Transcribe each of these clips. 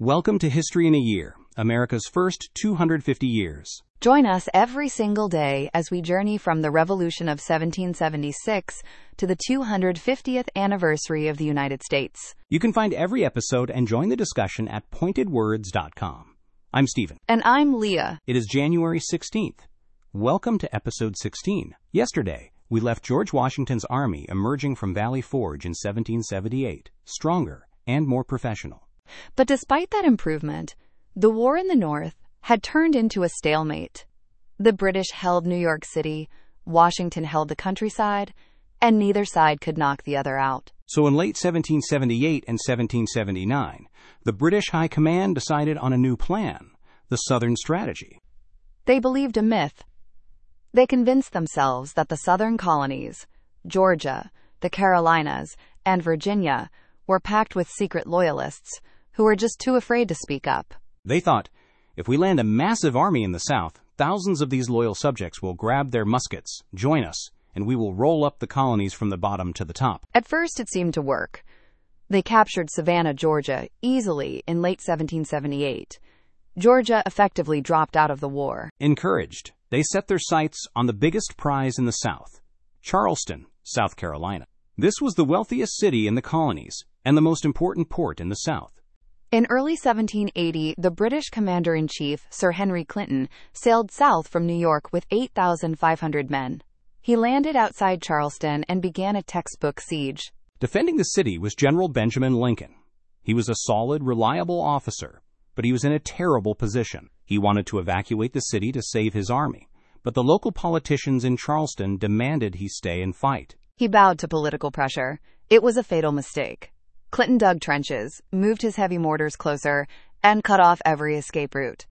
Welcome to History in a Year, America's first 250 years. Join us every single day as we journey from the Revolution of 1776 to the 250th anniversary of the United States. You can find every episode and join the discussion at pointedwords.com. I'm Stephen. And I'm Leah. It is January 16th. Welcome to episode 16. Yesterday, we left George Washington's army emerging from Valley Forge in 1778, stronger and more professional. But despite that improvement, the war in the North had turned into a stalemate. The British held New York City, Washington held the countryside, and neither side could knock the other out. So in late 1778 and 1779, the British High Command decided on a new plan, the Southern Strategy. They believed a myth. They convinced themselves that the Southern colonies, Georgia, the Carolinas, and Virginia, were packed with secret loyalists who were just too afraid to speak up. They thought, if we land a massive army in the South, thousands of these loyal subjects will grab their muskets, join us, and we will roll up the colonies from the bottom to the top. At first, it seemed to work. They captured Savannah, Georgia, easily in late 1778. Georgia effectively dropped out of the war. Encouraged, they set their sights on the biggest prize in the South, Charleston, South Carolina. This was the wealthiest city in the colonies and the most important port in the South. In early 1780, the British Commander-in-Chief, Sir Henry Clinton, sailed south from New York with 8,500 men. He landed outside Charleston and began a textbook siege. Defending the city was General Benjamin Lincoln. He was a solid, reliable officer, but he was in a terrible position. He wanted to evacuate the city to save his army, but the local politicians in Charleston demanded he stay and fight. He bowed to political pressure. It was a fatal mistake. Clinton dug trenches, moved his heavy mortars closer, and cut off every escape route.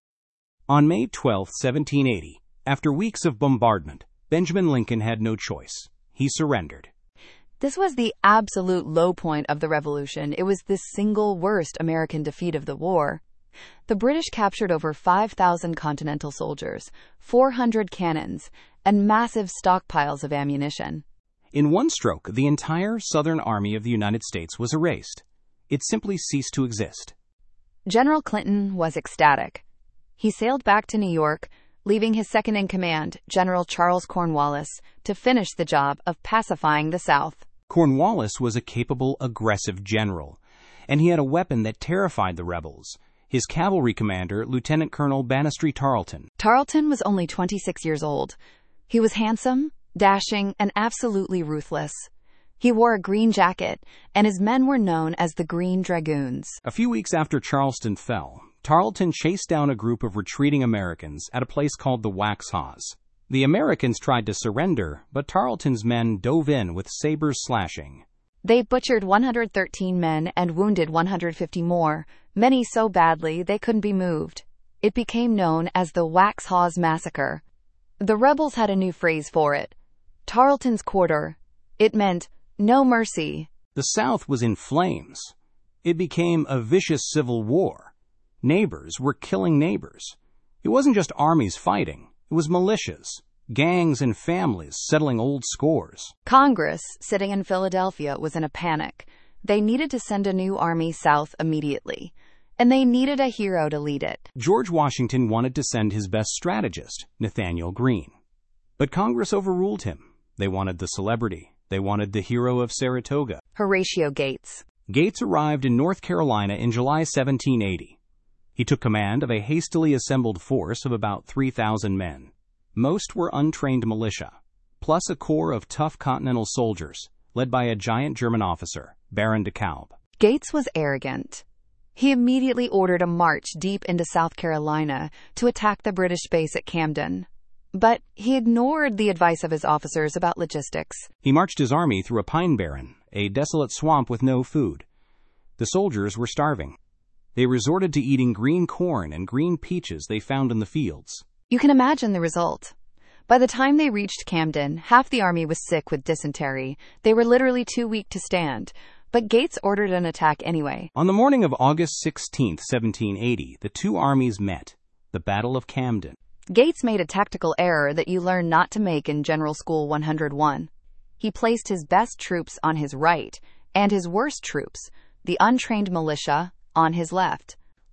On May 12, 1780, after weeks of bombardment, Benjamin Lincoln had no choice. He surrendered. This was the absolute low point of the Revolution. It was the single worst American defeat of the war. The British captured over 5,000 Continental soldiers, 400 cannons, and massive stockpiles of ammunition. In one stroke, the entire Southern Army of the United States was erased. It simply ceased to exist. General Clinton was ecstatic. He sailed back to New York, leaving his second-in-command, General Charles Cornwallis, to finish the job of pacifying the South. Cornwallis was a capable, aggressive general, and he had a weapon that terrified the rebels. His cavalry commander, Lieutenant Colonel Banastre Tarleton. Tarleton was only 26 years old. He was handsome, dashing, and absolutely ruthless. He wore a green jacket, and his men were known as the Green Dragoons. A few weeks after Charleston fell, Tarleton chased down a group of retreating Americans at a place called the Waxhaws. The Americans tried to surrender, but Tarleton's men dove in with sabers slashing. They butchered 113 men and wounded 150 more, many so badly they couldn't be moved. It became known as the Waxhaws Massacre. The rebels had a new phrase for it: Tarleton's Quarter. It meant no mercy. The South was in flames. It became a vicious civil war. Neighbors were killing neighbors. It wasn't just armies fighting. It was militias, gangs, and families settling old scores. Congress, sitting in Philadelphia, was in a panic. They needed to send a new army south immediately, and they needed a hero to lead it. George Washington wanted to send his best strategist, Nathanael Greene. But Congress overruled him. They wanted the celebrity. They wanted the hero of Saratoga. Horatio Gates. Gates arrived in North Carolina in July 1780. He took command of a hastily assembled force of about 3,000 men. Most were untrained militia, plus a corps of tough Continental soldiers, led by a giant German officer, Baron de Kalb. Gates was arrogant. He immediately ordered a march deep into South Carolina to attack the British base at Camden. But he ignored the advice of his officers about logistics. He marched his army through a pine barren, a desolate swamp with no food. The soldiers were starving. They resorted to eating green corn and green peaches they found in the fields. You can imagine the result. By the time they reached Camden, half the army was sick with dysentery. They were literally too weak to stand. But Gates ordered an attack anyway. On the morning of August 16, 1780, the two armies met. The Battle of Camden. Gates made a tactical error that you learn not to make in General School 101. He placed his best troops on his right and his worst troops, the untrained militia, on his left.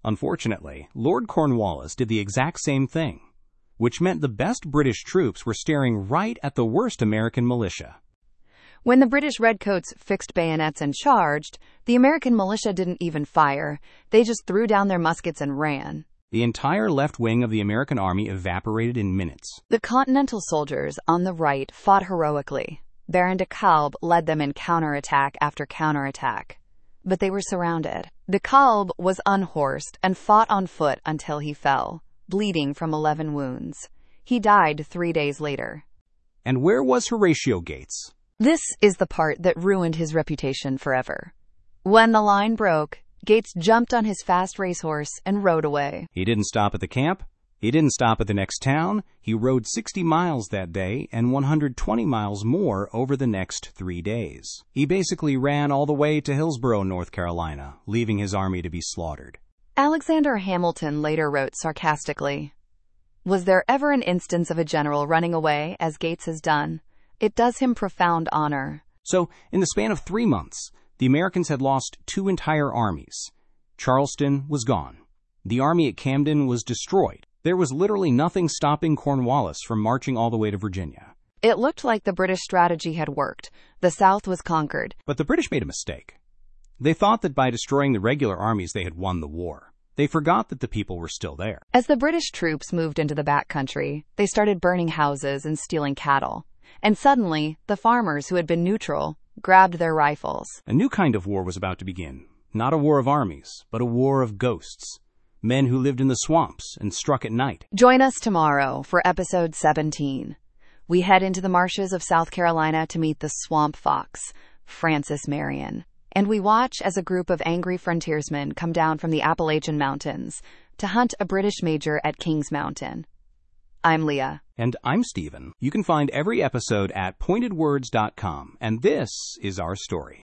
Unfortunately, Lord Cornwallis did the exact same thing, which meant the best British troops were staring right at the worst American militia. When the British redcoats fixed bayonets and charged, the American militia didn't even fire. They just threw down their muskets and ran. The entire left wing of the American army evaporated in minutes. The Continental soldiers on the right fought heroically. Baron de Kalb led them in counterattack after counterattack. But they were surrounded. De Kalb was unhorsed and fought on foot until he fell, bleeding from 11 wounds. He died 3 days later. And where was Horatio Gates? This is the part that ruined his reputation forever. When the line broke, Gates jumped on his fast racehorse and rode away. He didn't stop at the camp. He didn't stop at the next town. He rode 60 miles that day and 120 miles more over the next 3 days. He basically ran all the way to Hillsborough, North Carolina, leaving his army to be slaughtered. Alexander Hamilton later wrote sarcastically, "Was there ever an instance of a general running away as Gates has done? It does him profound honor." So, in the span of 3 months, the Americans had lost 2 entire armies. Charleston was gone. The army at Camden was destroyed. There was literally nothing stopping Cornwallis from marching all the way to Virginia. It looked like the British strategy had worked. The South was conquered. But the British made a mistake. They thought that by destroying the regular armies they had won the war. They forgot that the people were still there. As the British troops moved into the back country, they started burning houses and stealing cattle. And suddenly, the farmers who had been neutral grabbed their rifles. A new kind of war was about to begin. Not a war of armies, but a war of ghosts. Men who lived in the swamps and struck at night. Join us tomorrow for episode 17. We head into the marshes of South Carolina to meet the swamp fox, Francis Marion. And we watch as a group of angry frontiersmen come down from the Appalachian Mountains to hunt a British major at Kings Mountain. I'm Leah. And I'm Stephen. You can find every episode at pointedwords.com, and this is our story.